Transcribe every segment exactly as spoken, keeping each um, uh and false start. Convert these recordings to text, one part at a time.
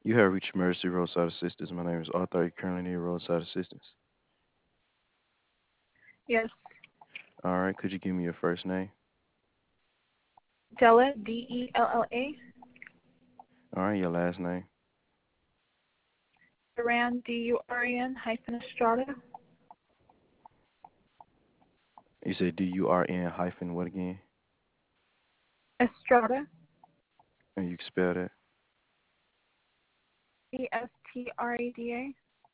You have reached Emergency Roadside Assistance. My name is Arthur. You currently need roadside assistance. Yes. All right. Could you give me your first name? Della, D E L L A. All right. Your last name? Duran, D U R A N hyphen Estrada. You said D U R N hyphen what again? Estrada. And you can spell that. E S T R A D A.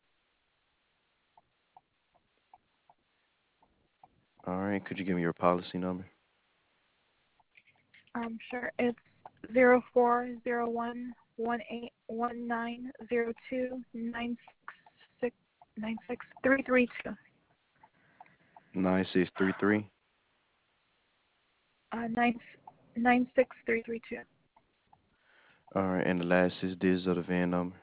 All right. Could you give me your policy number? Um, sure. It's zero four zero one one eight one nine zero two nine six nine six three three two. Nine six three three. Uh, nine nine six three three two. All right. And the last six digits of the V I N number.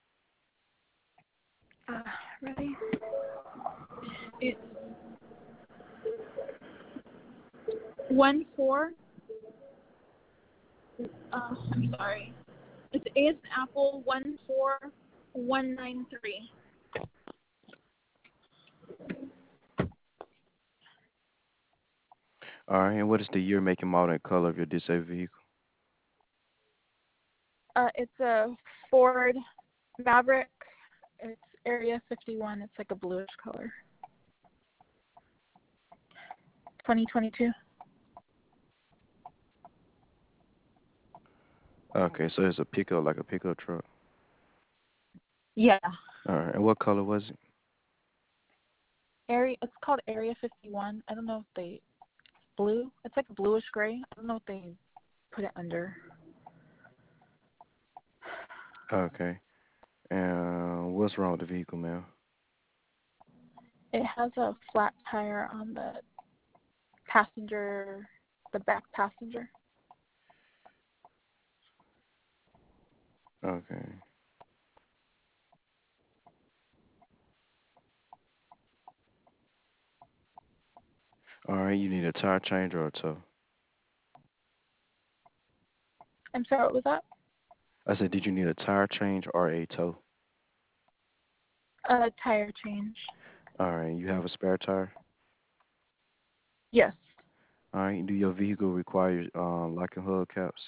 Uh, ready? It's one four. Uh, I'm sorry. It's A as in Apple one four one nine three. All right. And what is the year, make, and model, and color of your disabled vehicle? Uh, it's a Ford Maverick. It's Area fifty-one. It's like a bluish color. twenty twenty-two. Okay. So it's a pickup, like a pickup truck. Yeah. All right. And what color was it? Area. It's called Area fifty-one. I don't know if they blue. It's like a bluish gray. I don't know if they put it under. Okay. And what's wrong with the vehicle, ma'am? It has a flat tire on the passenger, the back passenger. Okay. All right. You need a tire change or a tow? I'm sorry. What was that? I said, did you need a tire change or a tow? A tire change. All right. You have a spare tire? Yes. All right. Do your vehicle require um, lock and hub caps?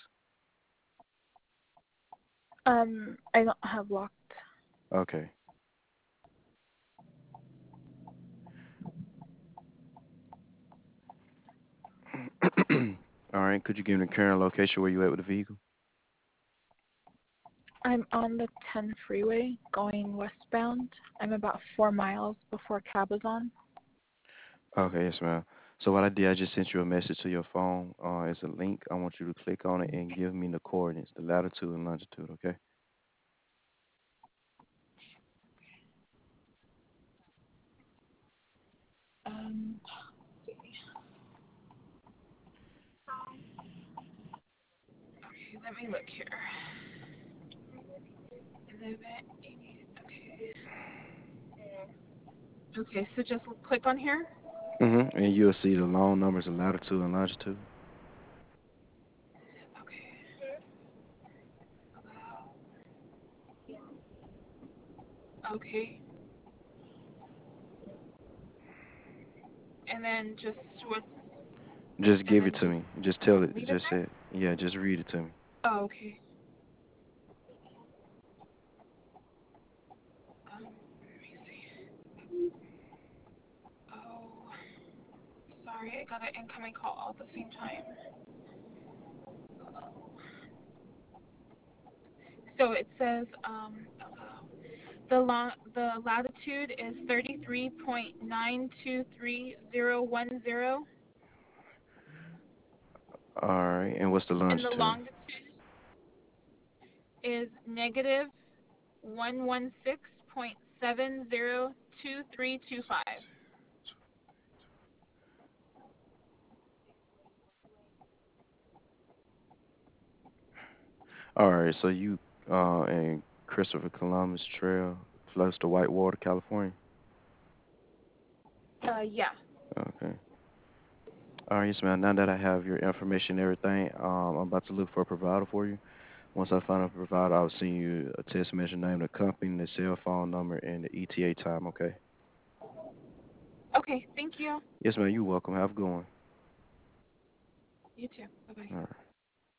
Um, I don't have locked. Okay. All right. Could you give me the current location where you at with the vehicle? I'm on the ten freeway going westbound. I'm about four miles before Cabazon. Okay. Yes, ma'am. So what I did, I just sent you a message to your phone. Uh, it's a link. I want you to click on it and give me the coordinates, the latitude and longitude. Okay. Um, okay, let me look here. eleven eighty. Okay. Okay, so just click on here. Mhm. And you'll see the long numbers of latitude and longitude. Okay. Okay. And then just what's Just and give it then to just me. Just tell it. leave it Just say there? it. Yeah. Just read it to me. Oh, okay. Um, let me see. Oh, sorry, I got an incoming call all at the same time. So it says um, the long the latitude is thirty three point nine two three zero one zero, All right. And what's the and the longitude? longitude is negative one one six point seven zero two three two five. All right. So you uh in Christopher Columbus Trail, close to Whitewater, California. Uh, yeah. Okay. All right, yes, ma'am. Now that I have your information and everything, um, I'm about to look for a provider for you. Once I find a provider, I'll send you a text message, name the company, the cell phone number, and the E T A time. Okay. Okay, thank you. Yes, ma'am. You're welcome. Have a good one. You too. Bye bye. All right.